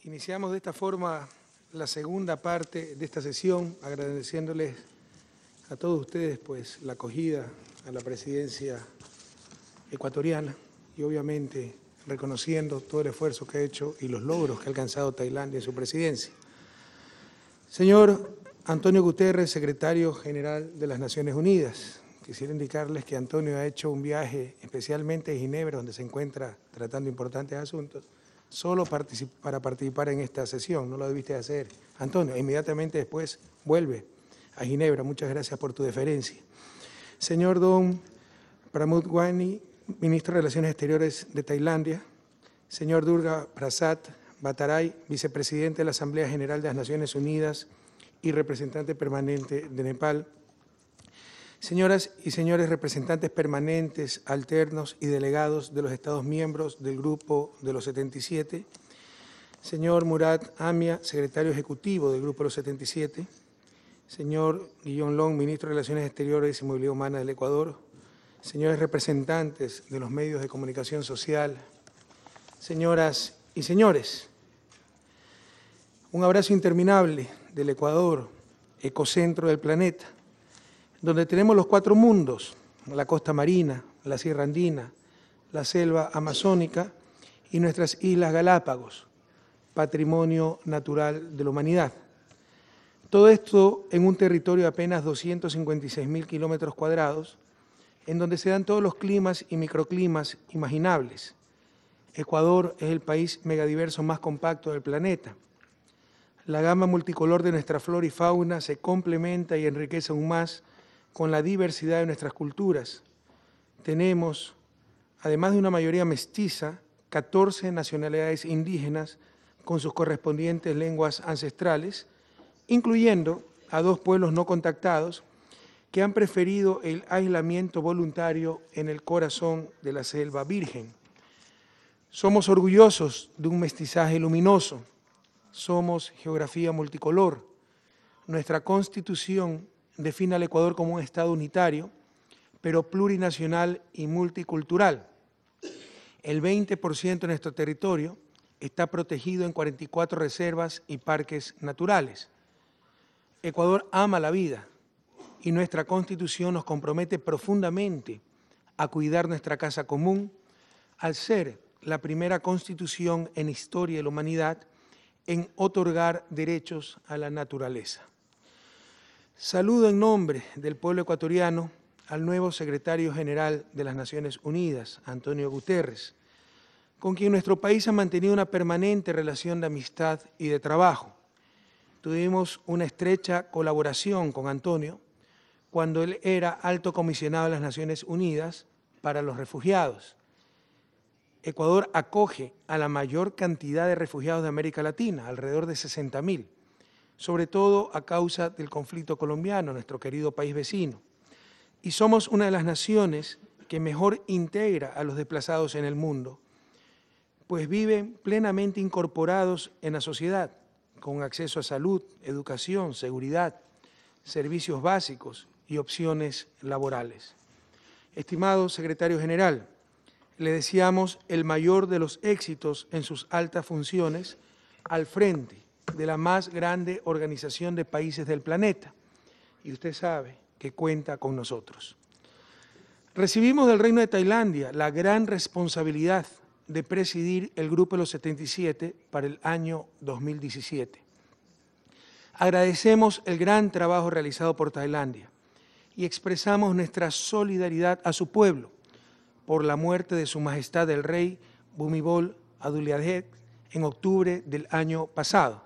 Iniciamos de esta forma la segunda parte de esta sesión, agradeciéndoles a todos ustedes pues la acogida a la presidencia ecuatoriana y obviamente reconociendo todo el esfuerzo que ha hecho y los logros que ha alcanzado Tailandia en su presidencia. Señor Antonio Guterres, secretario general de las Naciones Unidas, quisiera indicarles que Antonio ha hecho un viaje especialmente a Ginebra, donde se encuentra tratando importantes asuntos, solo para participar en esta sesión. No lo debiste hacer, Antonio. Inmediatamente después vuelve a Ginebra. Muchas gracias por tu deferencia. Señor Don Pramudwani, ministro de Relaciones Exteriores de Tailandia. Señor Durga Prasad Bhattarai, vicepresidente de la Asamblea General de las Naciones Unidas y representante permanente de Nepal. Señoras y señores representantes permanentes, alternos y delegados de los Estados miembros del Grupo de los 77, señor Murad Amia, secretario ejecutivo del Grupo de los 77, señor Guillaume Long, ministro de Relaciones Exteriores y Movilidad Humana del Ecuador, señores representantes de los medios de comunicación social, señoras y señores, un abrazo interminable del Ecuador, ecocentro del planeta, donde tenemos los cuatro mundos, la costa marina, la sierra andina, la selva amazónica y nuestras islas Galápagos, patrimonio natural de la humanidad. Todo esto en un territorio de apenas 256.000 kilómetros cuadrados, en donde se dan todos los climas y microclimas imaginables. Ecuador es el país megadiverso más compacto del planeta. La gama multicolor de nuestra flora y fauna se complementa y enriquece aún más con la diversidad de nuestras culturas. Tenemos, además de una mayoría mestiza, 14 nacionalidades indígenas con sus correspondientes lenguas ancestrales, incluyendo a 2 pueblos no contactados que han preferido el aislamiento voluntario en el corazón de la selva virgen. Somos orgullosos de un mestizaje luminoso, somos geografía multicolor. Nuestra Constitución define al Ecuador como un Estado unitario, pero plurinacional y multicultural. El 20% de nuestro territorio está protegido en 44 reservas y parques naturales. Ecuador ama la vida y nuestra Constitución nos compromete profundamente a cuidar nuestra casa común al ser la primera Constitución en historia de la humanidad en otorgar derechos a la naturaleza. Saludo en nombre del pueblo ecuatoriano al nuevo secretario general de las Naciones Unidas, Antonio Guterres, con quien nuestro país ha mantenido una permanente relación de amistad y de trabajo. Tuvimos una estrecha colaboración con Antonio cuando él era alto comisionado de las Naciones Unidas para los refugiados. Ecuador acoge a la mayor cantidad de refugiados de América Latina, alrededor de 60.000. Sobre todo a causa del conflicto colombiano, nuestro querido país vecino. Y somos una de las naciones que mejor integra a los desplazados en el mundo, pues viven plenamente incorporados en la sociedad, con acceso a salud, educación, seguridad, servicios básicos y opciones laborales. Estimado secretario general, le deseamos el mayor de los éxitos en sus altas funciones al frente de la más grande organización de países del planeta, y usted sabe que cuenta con nosotros. Recibimos del Reino de Tailandia la gran responsabilidad de presidir el Grupo de los 77 para el año 2017. Agradecemos el gran trabajo realizado por Tailandia y expresamos nuestra solidaridad a su pueblo por la muerte de Su Majestad el Rey Bhumibol Adulyadej en octubre del año pasado.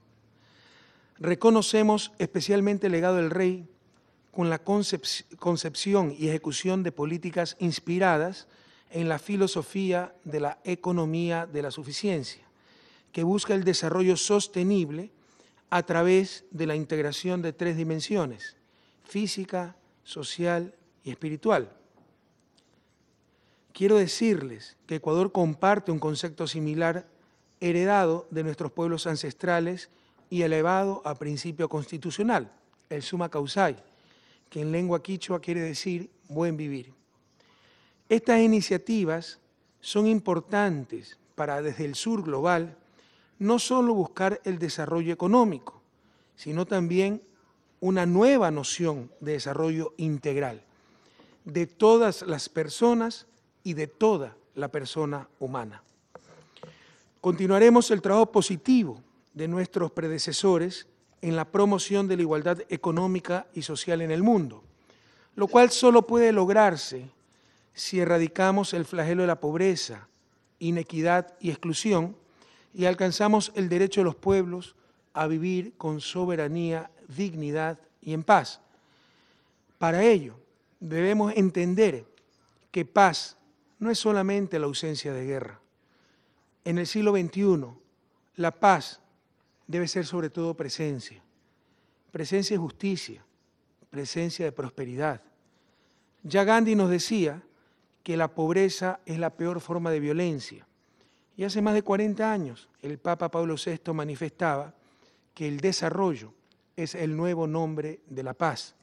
Reconocemos especialmente el legado del rey con la concepción y ejecución de políticas inspiradas en la filosofía de la economía de la suficiencia, que busca el desarrollo sostenible a través de la integración de 3 dimensiones, física, social y espiritual. Quiero decirles que Ecuador comparte un concepto similar heredado de nuestros pueblos ancestrales y elevado a principio constitucional, el summa causae, que en lengua quichua quiere decir buen vivir. Estas iniciativas son importantes para, desde el sur global, no solo buscar el desarrollo económico, sino también una nueva noción de desarrollo integral de todas las personas y de toda la persona humana. Continuaremos el trabajo positivo de nuestros predecesores en la promoción de la igualdad económica y social en el mundo, lo cual solo puede lograrse si erradicamos el flagelo de la pobreza, inequidad y exclusión y alcanzamos el derecho de los pueblos a vivir con soberanía, dignidad y en paz. Para ello, debemos entender que paz no es solamente la ausencia de guerra. En el siglo XXI, la paz debe ser sobre todo presencia de justicia, presencia de prosperidad. Ya Gandhi nos decía que la pobreza es la peor forma de violencia. Y hace más de 40 años el Papa Pablo VI manifestaba que el desarrollo es el nuevo nombre de la paz.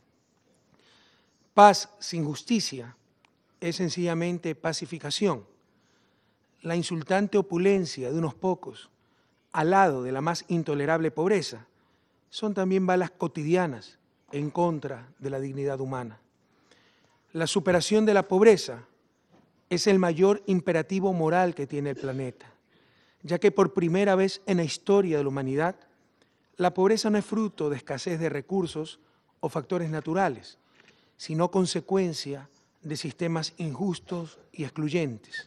Paz sin justicia es sencillamente pacificación. La insultante opulencia de unos pocos, al lado de la más intolerable pobreza, son también balas cotidianas en contra de la dignidad humana. La superación de la pobreza es el mayor imperativo moral que tiene el planeta, ya que por primera vez en la historia de la humanidad, la pobreza no es fruto de escasez de recursos o factores naturales, sino consecuencia de sistemas injustos y excluyentes.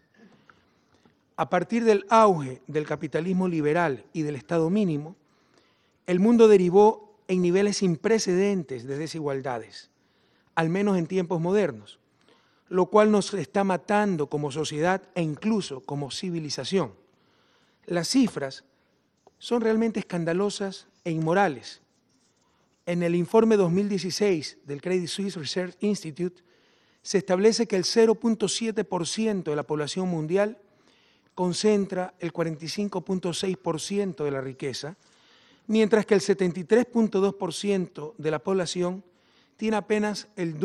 A partir del auge del capitalismo liberal y del Estado mínimo, el mundo derivó en niveles sin precedentes de desigualdades, al menos en tiempos modernos, lo cual nos está matando como sociedad e incluso como civilización. Las cifras son realmente escandalosas e inmorales. En el informe 2016 del Credit Suisse Research Institute se establece que el 0.7% de la población mundial concentra el 45.6% de la riqueza, mientras que el 73.2% de la población tiene apenas el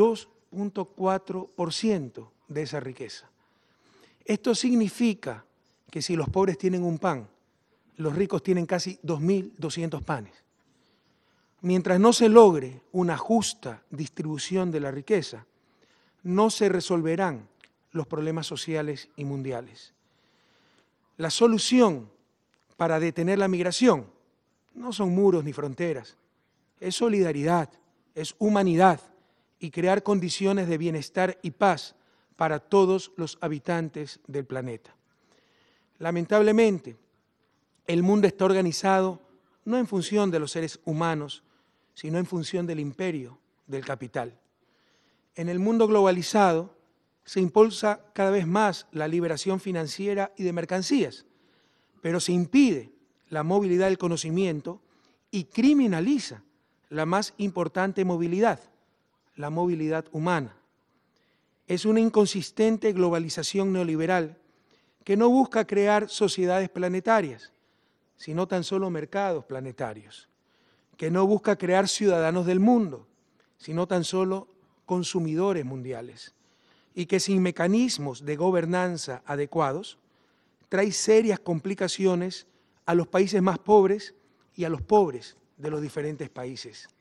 2.4% de esa riqueza. Esto significa que si los pobres tienen un pan, los ricos tienen casi 2.200 panes. Mientras no se logre una justa distribución de la riqueza, no se resolverán los problemas sociales y mundiales. La solución para detener la migración no son muros ni fronteras, es solidaridad, es humanidad y crear condiciones de bienestar y paz para todos los habitantes del planeta. Lamentablemente, el mundo está organizado no en función de los seres humanos, sino en función del imperio, del capital. En el mundo globalizado se impulsa cada vez más la liberación financiera y de mercancías, pero se impide la movilidad del conocimiento y criminaliza la más importante movilidad, la movilidad humana. Es una inconsistente globalización neoliberal que no busca crear sociedades planetarias, sino tan solo mercados planetarios, que no busca crear ciudadanos del mundo, sino tan solo consumidores mundiales, y que sin mecanismos de gobernanza adecuados trae serias complicaciones a los países más pobres y a los pobres de los diferentes países.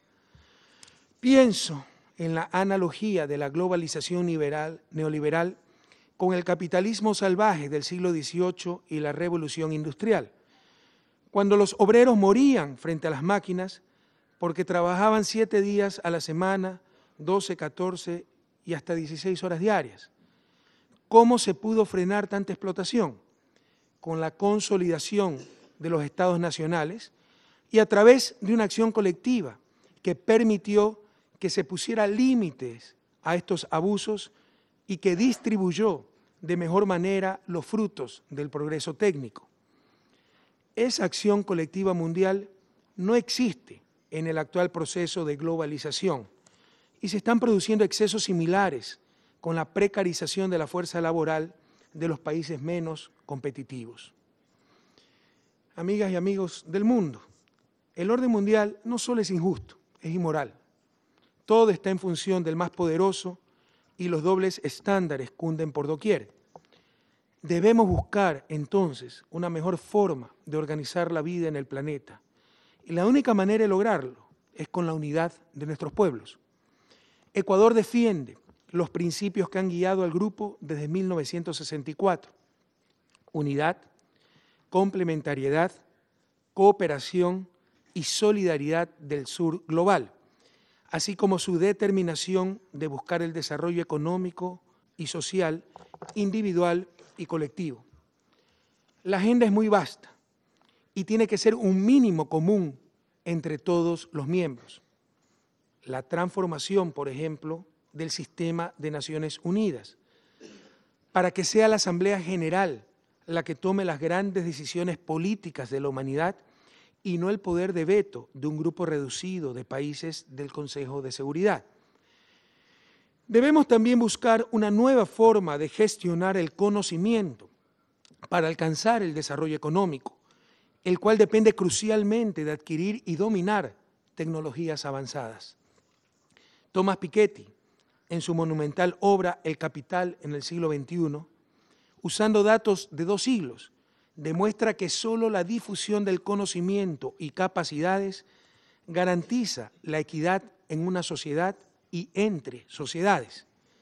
Pienso en la analogía de la globalización neoliberal con el capitalismo salvaje del siglo XVIII y la revolución industrial, cuando los obreros morían frente a las máquinas porque trabajaban 7 días a la semana, 12, 14 y hasta 16 horas diarias. ¿Cómo se pudo frenar tanta explotación? Con la consolidación de los estados nacionales y a través de una acción colectiva que permitió que se pusiera límites a estos abusos y que distribuyó de mejor manera los frutos del progreso técnico. Esa acción colectiva mundial no existe en el actual proceso de globalización y se están produciendo excesos similares con la precarización de la fuerza laboral de los países menos competitivos. Amigas y amigos del mundo, el orden mundial no solo es injusto, es inmoral. Todo está en función del más poderoso y los dobles estándares cunden por doquier. Debemos buscar, entonces, una mejor forma de organizar la vida en el planeta. Y la única manera de lograrlo es con la unidad de nuestros pueblos. Ecuador defiende los principios que han guiado al grupo desde 1964. Unidad, complementariedad, cooperación y solidaridad del sur global, así como su determinación de buscar el desarrollo económico y social, individual y colectivo. La agenda es muy vasta y tiene que ser un mínimo común entre todos los miembros. La transformación, por ejemplo, del sistema de Naciones Unidas, para que sea la Asamblea General la que tome las grandes decisiones políticas de la humanidad y no el poder de veto de un grupo reducido de países del Consejo de Seguridad. Debemos también buscar una nueva forma de gestionar el conocimiento para alcanzar el desarrollo económico, el cual depende crucialmente de adquirir y dominar tecnologías avanzadas. Thomas Piketty, en su monumental obra El Capital en el siglo XXI, usando datos de 2 siglos, demuestra que solo la difusión del conocimiento y capacidades garantiza la equidad en una sociedad y entre sociedades.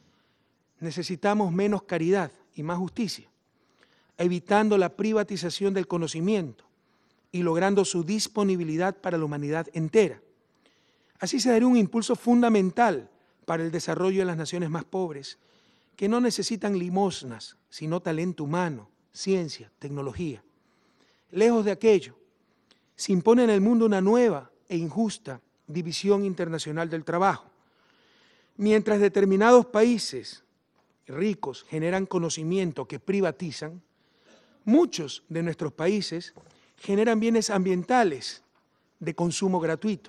Necesitamos menos caridad y más justicia, evitando la privatización del conocimiento y logrando su disponibilidad para la humanidad entera. Así se daría un impulso fundamental para el desarrollo de las naciones más pobres, que no necesitan limosnas, sino talento humano, ciencia, tecnología. Lejos de aquello, se impone en el mundo una nueva e injusta división internacional del trabajo. Mientras determinados países ricos generan conocimiento que privatizan, muchos de nuestros países generan bienes ambientales de consumo gratuito.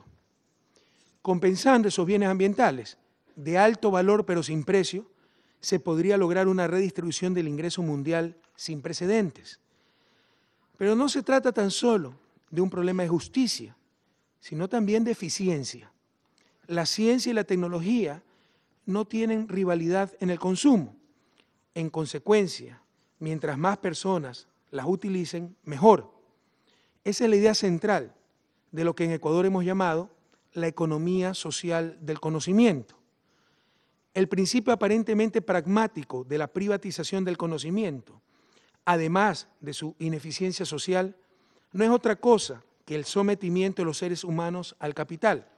Compensando esos bienes ambientales de alto valor pero sin precio, se podría lograr una redistribución del ingreso mundial sin precedentes. Pero no se trata tan solo de un problema de justicia, sino también de eficiencia. La ciencia y la tecnología no tienen rivalidad en el consumo. En consecuencia, mientras más personas las utilicen, mejor. Esa es la idea central de lo que en Ecuador hemos llamado la economía social del conocimiento. El principio aparentemente pragmático de la privatización del conocimiento, además de su ineficiencia social, no es otra cosa que el sometimiento de los seres humanos al capital.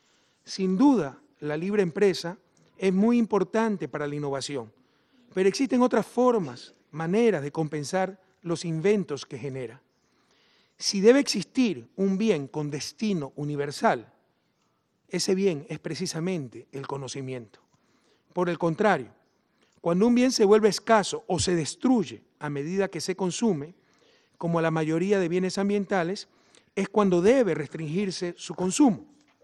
Sin duda, la libre empresa es muy importante para la innovación, pero existen otras formas, maneras de compensar los inventos que genera. Si debe existir un bien con destino universal, ese bien es precisamente el conocimiento. Por el contrario, cuando un bien se vuelve escaso o se destruye a medida que se consume, como la mayoría de bienes ambientales, es cuando debe restringirse su consumo.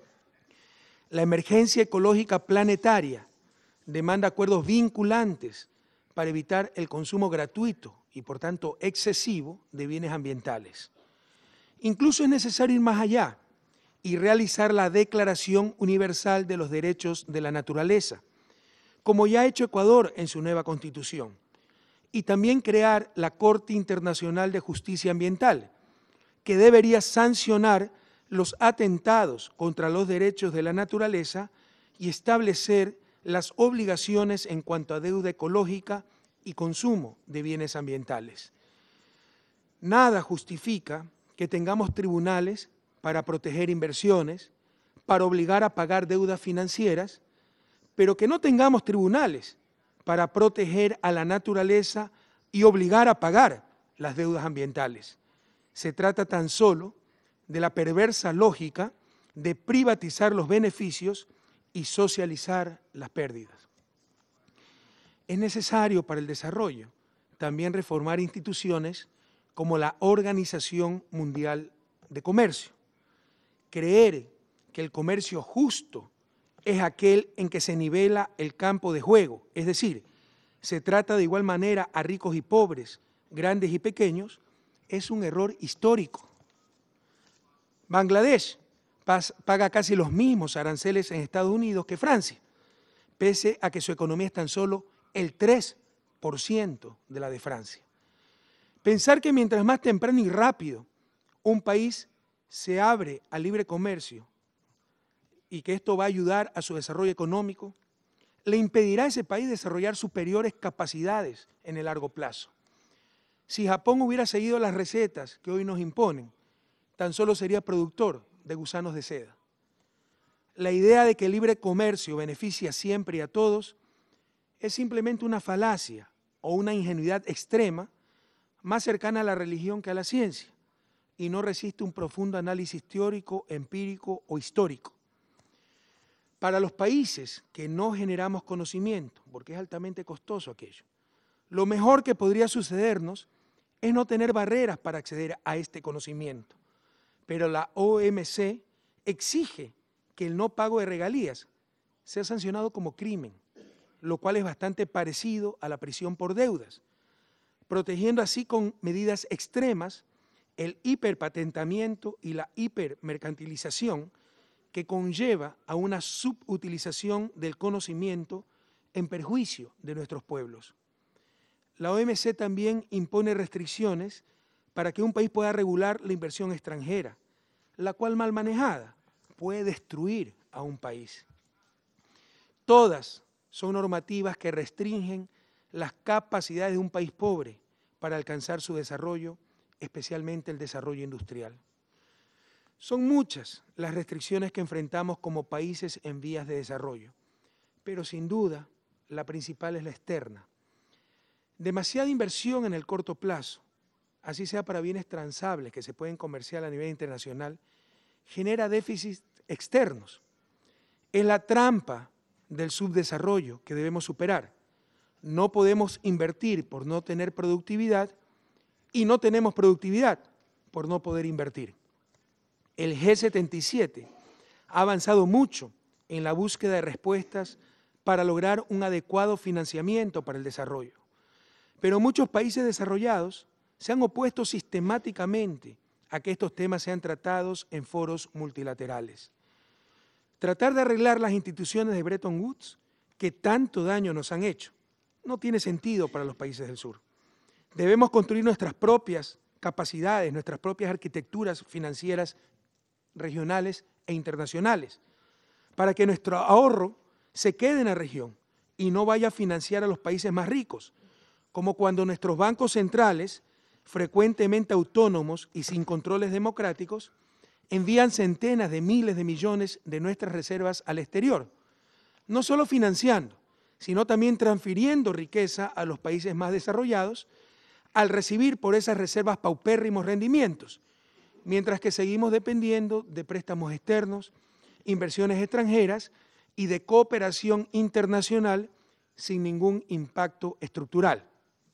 La emergencia ecológica planetaria demanda acuerdos vinculantes para evitar el consumo gratuito y, por tanto, excesivo de bienes ambientales. Incluso es necesario ir más allá y realizar la Declaración Universal de los Derechos de la Naturaleza, como ya ha hecho Ecuador en su nueva Constitución, y también crear la Corte Internacional de Justicia Ambiental, que debería sancionar los atentados contra los derechos de la naturaleza y establecer las obligaciones en cuanto a deuda ecológica y consumo de bienes ambientales. Nada justifica que tengamos tribunales para proteger inversiones, para obligar a pagar deudas financieras, pero que no tengamos tribunales para proteger a la naturaleza y obligar a pagar las deudas ambientales. Se trata tan solo de la perversa lógica de privatizar los beneficios y socializar las pérdidas. Es necesario para el desarrollo también reformar instituciones como la Organización Mundial de Comercio. Creer que el comercio justo es aquel en que se nivela el campo de juego, es decir, se trata de igual manera a ricos y pobres, grandes y pequeños, es un error histórico. Bangladesh paga casi los mismos aranceles en Estados Unidos que Francia, pese a que su economía es tan solo el 3% de la de Francia. Pensar que mientras más temprano y rápido un país se abre al libre comercio y que esto va a ayudar a su desarrollo económico, le impedirá a ese país desarrollar superiores capacidades en el largo plazo. Si Japón hubiera seguido las recetas que hoy nos imponen, tan solo sería productor de gusanos de seda. La idea de que el libre comercio beneficia siempre y a todos es simplemente una falacia o una ingenuidad extrema más cercana a la religión que a la ciencia y no resiste un profundo análisis teórico, empírico o histórico. Para los países que no generamos conocimiento, porque es altamente costoso aquello, lo mejor que podría sucedernos es no tener barreras para acceder a este conocimiento. Pero la OMC exige que el no pago de regalías sea sancionado como crimen, lo cual es bastante parecido a la prisión por deudas, protegiendo así con medidas extremas el hiperpatentamiento y la hipermercantilización que conlleva a una subutilización del conocimiento en perjuicio de nuestros pueblos. La OMC también impone restricciones para que un país pueda regular la inversión extranjera, la cual mal manejada puede destruir a un país. Todas son normativas que restringen las capacidades de un país pobre para alcanzar su desarrollo, especialmente el desarrollo industrial. Son muchas las restricciones que enfrentamos como países en vías de desarrollo, pero sin duda la principal es la externa. Demasiada inversión en el corto plazo, así sea para bienes transables que se pueden comerciar a nivel internacional, genera déficits externos. Es la trampa del subdesarrollo que debemos superar. No podemos invertir por no tener productividad y no tenemos productividad por no poder invertir. El G77 ha avanzado mucho en la búsqueda de respuestas para lograr un adecuado financiamiento para el desarrollo. Pero muchos países desarrollados se han opuesto sistemáticamente a que estos temas sean tratados en foros multilaterales. Tratar de arreglar las instituciones de Bretton Woods, que tanto daño nos han hecho, no tiene sentido para los países del sur. Debemos construir nuestras propias capacidades, nuestras propias arquitecturas financieras regionales e internacionales, para que nuestro ahorro se quede en la región y no vaya a financiar a los países más ricos, como cuando nuestros bancos centrales, frecuentemente autónomos y sin controles democráticos, envían centenas de miles de millones de nuestras reservas al exterior, no solo financiando, sino también transfiriendo riqueza a los países más desarrollados al recibir por esas reservas paupérrimos rendimientos, mientras que seguimos dependiendo de préstamos externos, inversiones extranjeras y de cooperación internacional sin ningún impacto estructural.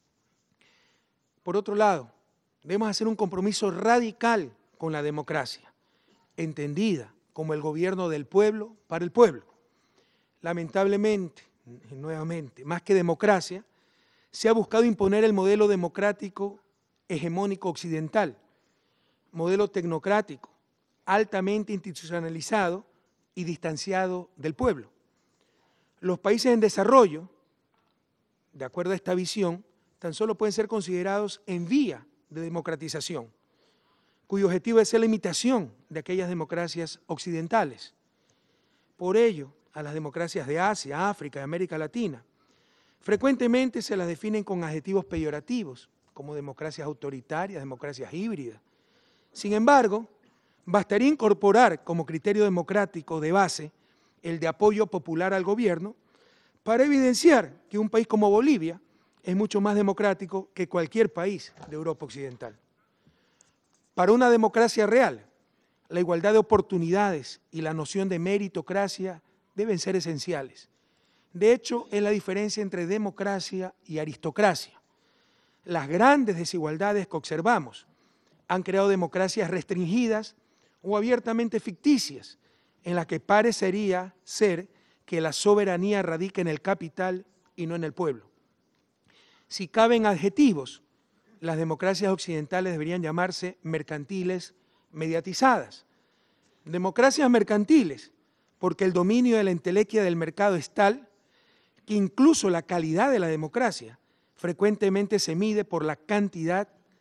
Por otro lado, debemos hacer un compromiso radical con la democracia, entendida como el gobierno del pueblo para el pueblo. Lamentablemente, nuevamente, más que democracia, se ha buscado imponer el modelo democrático hegemónico occidental, modelo tecnocrático, altamente institucionalizado y distanciado del pueblo. Los países en desarrollo, de acuerdo a esta visión, tan solo pueden ser considerados en vía de democratización, cuyo objetivo es ser la imitación de aquellas democracias occidentales. Por ello, a las democracias de Asia, África y América Latina, frecuentemente se las definen con adjetivos peyorativos, como democracias autoritarias, democracias híbridas. Sin embargo, bastaría incorporar como criterio democrático de base el de apoyo popular al gobierno para evidenciar que un país como Bolivia es mucho más democrático que cualquier país de Europa Occidental. Para una democracia real, la igualdad de oportunidades y la noción de meritocracia deben ser esenciales. De hecho, es la diferencia entre democracia y aristocracia. Las grandes desigualdades que observamos han creado democracias restringidas o abiertamente ficticias, en las que parecería ser que la soberanía radica en el capital y no en el pueblo. Si caben adjetivos, las democracias occidentales deberían llamarse mercantiles mediatizadas. Democracias mercantiles, porque el dominio de la entelequia del mercado es tal que incluso la calidad de la democracia frecuentemente se mide por la cantidad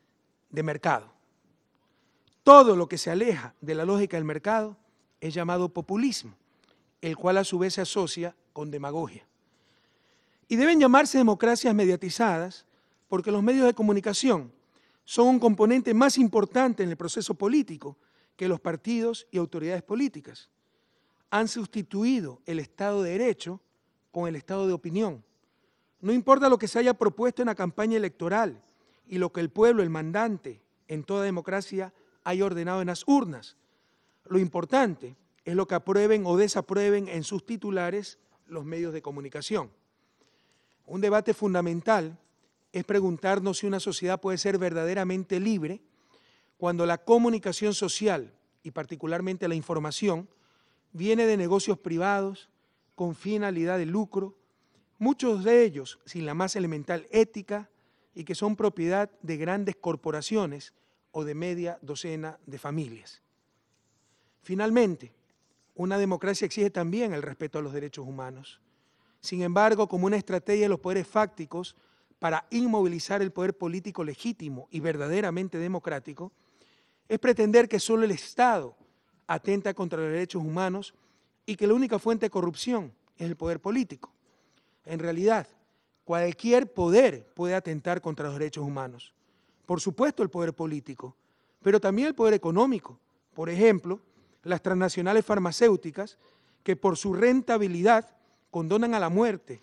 de mercado. Todo lo que se aleja de la lógica del mercado es llamado populismo, el cual a su vez se asocia con demagogia. Y deben llamarse democracias mediatizadas porque los medios de comunicación son un componente más importante en el proceso político que los partidos y autoridades políticas. Han sustituido el Estado de Derecho con el Estado de opinión. No importa lo que se haya propuesto en la campaña electoral y lo que el pueblo, el mandante, en toda democracia haya ordenado en las urnas. Lo importante es lo que aprueben o desaprueben en sus titulares los medios de comunicación. Un debate fundamental es preguntarnos si una sociedad puede ser verdaderamente libre cuando la comunicación social, y particularmente la información, viene de negocios privados con finalidad de lucro, muchos de ellos sin la más elemental ética y que son propiedad de grandes corporaciones o de media docena de familias. Finalmente, una democracia exige también el respeto a los derechos humanos. Sin embargo, como una estrategia de los poderes fácticos para inmovilizar el poder político legítimo y verdaderamente democrático, es pretender que solo el Estado atenta contra los derechos humanos y que la única fuente de corrupción es el poder político. En realidad, cualquier poder puede atentar contra los derechos humanos. Por supuesto el poder político, pero también el poder económico. Por ejemplo, las transnacionales farmacéuticas que por su rentabilidad condenan a la muerte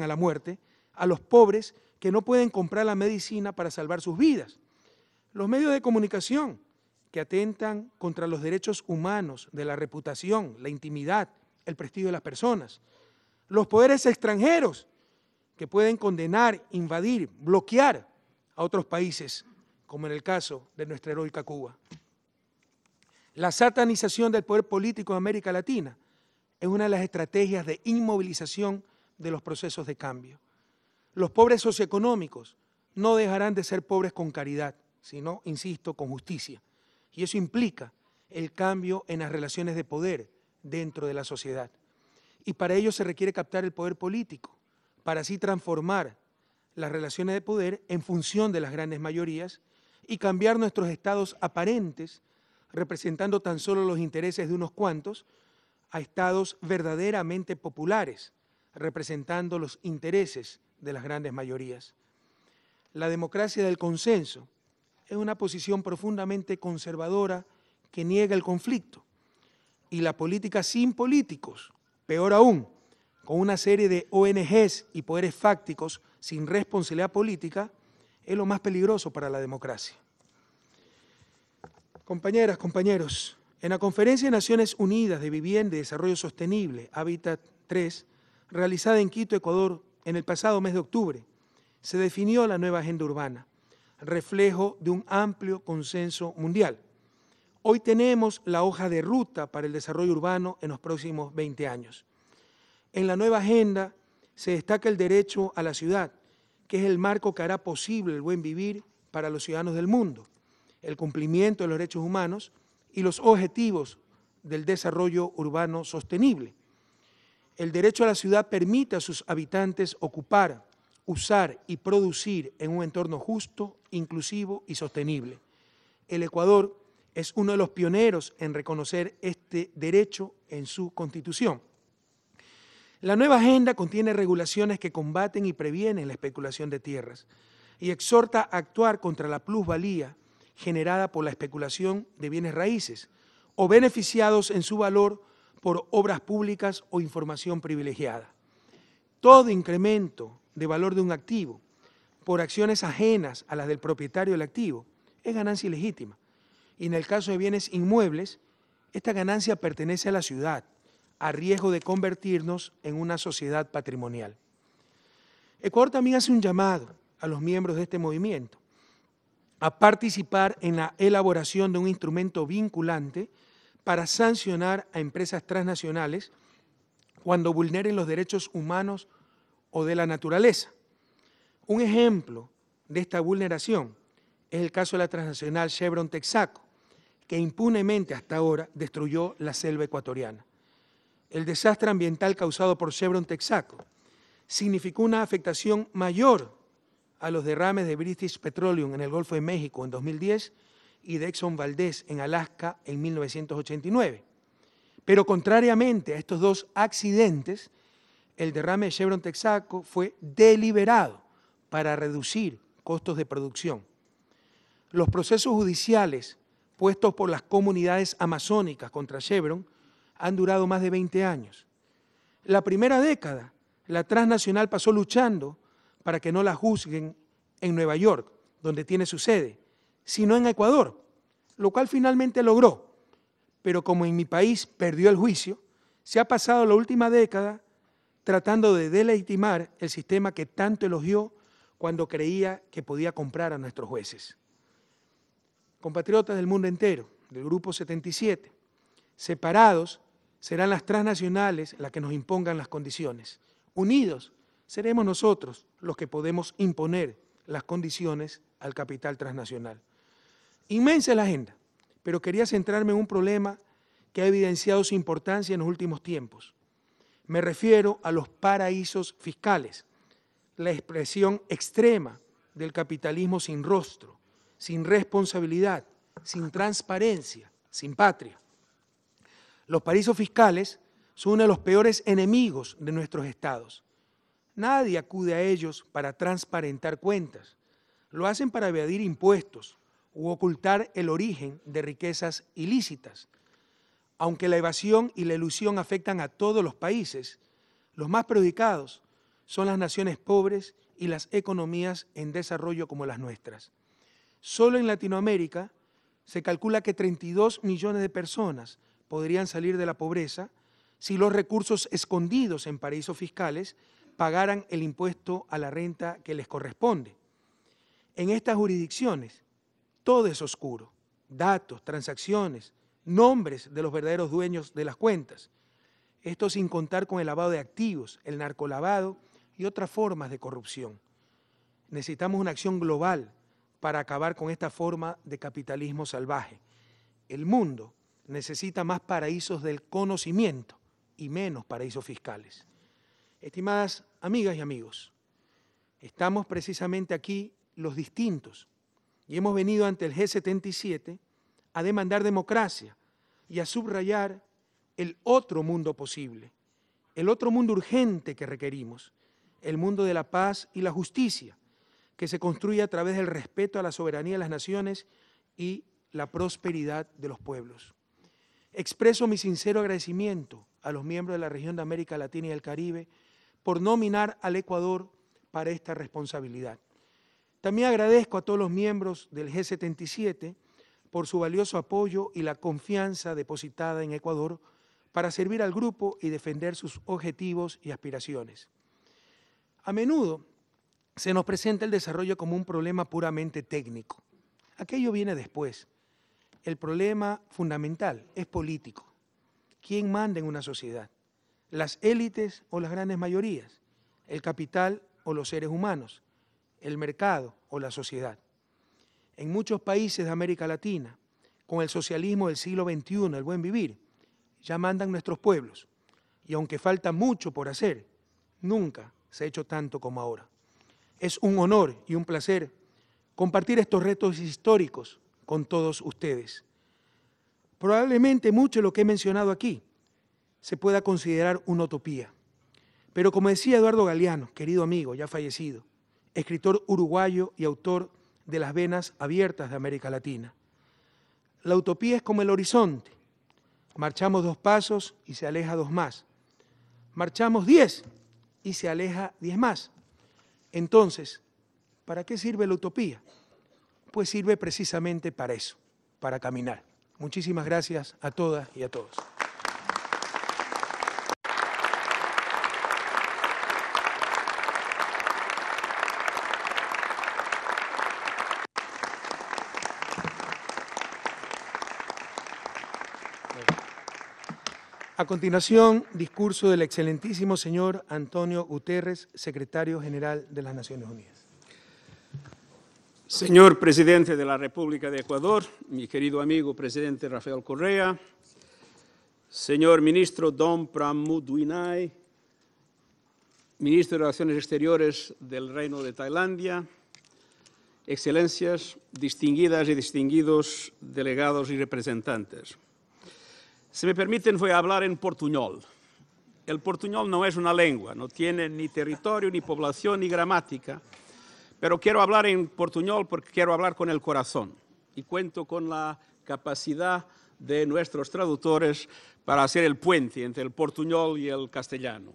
a los pobres que no pueden comprar la medicina para salvar sus vidas. Los medios de comunicación que atentan contra los derechos humanos, de la reputación, la intimidad, el prestigio de las personas. Los poderes extranjeros que pueden condenar, invadir, bloquear a otros países, como en el caso de nuestra heroica Cuba. La satanización del poder político en América Latina es una de las estrategias de inmovilización de los procesos de cambio. Los pobres socioeconómicos no dejarán de ser pobres con caridad, sino, insisto, con justicia. Y eso implica el cambio en las relaciones de poder dentro de la sociedad. Y para ello se requiere captar el poder político, para así transformar las relaciones de poder en función de las grandes mayorías y cambiar nuestros estados aparentes, representando tan solo los intereses de unos cuantos, a estados verdaderamente populares, representando los intereses de las grandes mayorías. La democracia del consenso es una posición profundamente conservadora que niega el conflicto, y la política sin políticos, peor aún, con una serie de ONGs y poderes fácticos sin responsabilidad política, es lo más peligroso para la democracia. Compañeras, compañeros, en la Conferencia de Naciones Unidas de Vivienda y Desarrollo Sostenible, Hábitat 3, realizada en Quito, Ecuador, en el pasado mes de octubre, se definió la nueva agenda urbana, reflejo de un amplio consenso mundial. Hoy tenemos la hoja de ruta para el desarrollo urbano en los próximos 20 años. En la nueva agenda se destaca el derecho a la ciudad, que es el marco que hará posible el buen vivir para los ciudadanos del mundo, el cumplimiento de los derechos humanos y los objetivos del desarrollo urbano sostenible. El derecho a la ciudad permite a sus habitantes ocupar, usar y producir en un entorno justo, inclusivo y sostenible. El Ecuador es uno de los pioneros en reconocer este derecho en su Constitución. La nueva agenda contiene regulaciones que combaten y previenen la especulación de tierras y exhorta a actuar contra la plusvalía generada por la especulación de bienes raíces o beneficiados en su valor por obras públicas o información privilegiada. Todo incremento de valor de un activo por acciones ajenas a las del propietario del activo es ganancia ilegítima. Y en el caso de bienes inmuebles, esta ganancia pertenece a la ciudad, a riesgo de convertirnos en una sociedad patrimonial. Ecuador también hace un llamado a los miembros de este movimiento a participar en la elaboración de un instrumento vinculante para sancionar a empresas transnacionales cuando vulneren los derechos humanos o de la naturaleza. Un ejemplo de esta vulneración es el caso de la transnacional Chevron Texaco, que impunemente hasta ahora destruyó la selva ecuatoriana. El desastre ambiental causado por Chevron Texaco significó una afectación mayor a los derrames de British Petroleum en el Golfo de México en 2010 y de Exxon Valdez en Alaska en 1989. Pero contrariamente a estos dos accidentes, el derrame de Chevron Texaco fue deliberado para reducir costos de producción. Los procesos judiciales puestos por las comunidades amazónicas contra Chevron han durado más de 20 años. La primera década, la transnacional pasó luchando para que no la juzguen en Nueva York, donde tiene su sede, sino en Ecuador, lo cual finalmente logró. Pero como en mi país perdió el juicio, se ha pasado la última década tratando de delegitimar el sistema que tanto elogió cuando creía que podía comprar a nuestros jueces. Compatriotas del mundo entero, del Grupo 77, separados serán las transnacionales las que nos impongan las condiciones. Unidos seremos nosotros los que podemos imponer las condiciones al capital transnacional. Inmensa es la agenda, pero quería centrarme en un problema que ha evidenciado su importancia en los últimos tiempos. Me refiero a los paraísos fiscales, la expresión extrema del capitalismo sin rostro, sin responsabilidad, sin transparencia, sin patria. Los paraísos fiscales son uno de los peores enemigos de nuestros estados. Nadie acude a ellos para transparentar cuentas. Lo hacen para evadir impuestos u ocultar el origen de riquezas ilícitas. Aunque la evasión y la elusión afectan a todos los países, los más perjudicados son las naciones pobres y las economías en desarrollo como las nuestras. Solo en Latinoamérica se calcula que 32 millones de personas podrían salir de la pobreza si los recursos escondidos en paraísos fiscales pagaran el impuesto a la renta que les corresponde. En estas jurisdicciones, todo es oscuro, datos, transacciones, nombres de los verdaderos dueños de las cuentas. Esto sin contar con el lavado de activos, el narcolavado y otras formas de corrupción. Necesitamos una acción global para acabar con esta forma de capitalismo salvaje. El mundo necesita más paraísos del conocimiento y menos paraísos fiscales. Estimadas amigas y amigos, estamos precisamente aquí los distintos y hemos venido ante el G77 a demandar democracia y a subrayar el otro mundo posible, el otro mundo urgente que requerimos, el mundo de la paz y la justicia, que se construye a través del respeto a la soberanía de las naciones y la prosperidad de los pueblos. Expreso mi sincero agradecimiento a los miembros de la región de América Latina y el Caribe por nominar al Ecuador para esta responsabilidad. También agradezco a todos los miembros del G77 por su valioso apoyo y la confianza depositada en Ecuador para servir al grupo y defender sus objetivos y aspiraciones. A menudo se nos presenta el desarrollo como un problema puramente técnico. Aquello viene después. El problema fundamental es político. ¿Quién manda en una sociedad? ¿Las élites o las grandes mayorías? ¿El capital o los seres humanos? ¿El mercado o la sociedad? En muchos países de América Latina, con el socialismo del siglo XXI, el buen vivir, ya mandan nuestros pueblos. Y aunque falta mucho por hacer, nunca se ha hecho tanto como ahora. Es un honor y un placer compartir estos retos históricos con todos ustedes. Probablemente mucho de lo que he mencionado aquí se pueda considerar una utopía. Pero como decía Eduardo Galeano, querido amigo, ya fallecido, escritor uruguayo y autor de Las venas abiertas de América Latina, la utopía es como el horizonte. Marchamos 2 pasos y se aleja 2 más. Marchamos 10 y se aleja 10 más. Entonces, ¿para qué sirve la utopía? Pues sirve precisamente para eso, para caminar. Muchísimas gracias a todas y a todos. A continuación, discurso del excelentísimo señor Antonio Guterres, secretario general de las Naciones Unidas. Señor Presidente de la República de Ecuador, mi querido amigo Presidente Rafael Correa, señor Ministro Don Pramudwinai, Ministro de Relaciones Exteriores del Reino de Tailandia, excelencias, distinguidas y distinguidos delegados y representantes. Si me permiten, voy a hablar en portuñol. El portuñol no es una lengua, no tiene ni territorio, ni población, ni gramática, pero quiero hablar en portuñol porque quiero hablar con el corazón y cuento con la capacidad de nuestros traductores para hacer el puente entre el portuñol y el castellano.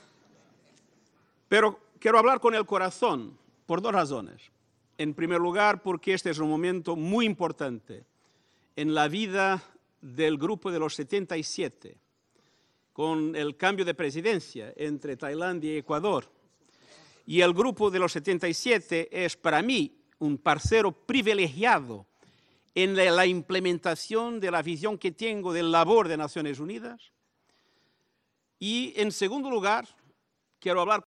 Pero quiero hablar con el corazón por dos razones. En primer lugar, porque este es un momento muy importante en la vida del Grupo de los 77, con el cambio de presidencia entre Tailandia y Ecuador. Y el Grupo de los 77 es para mí un parcero privilegiado en la implementación de la visión que tengo de la labor de Naciones Unidas. Y en segundo lugar, quiero hablar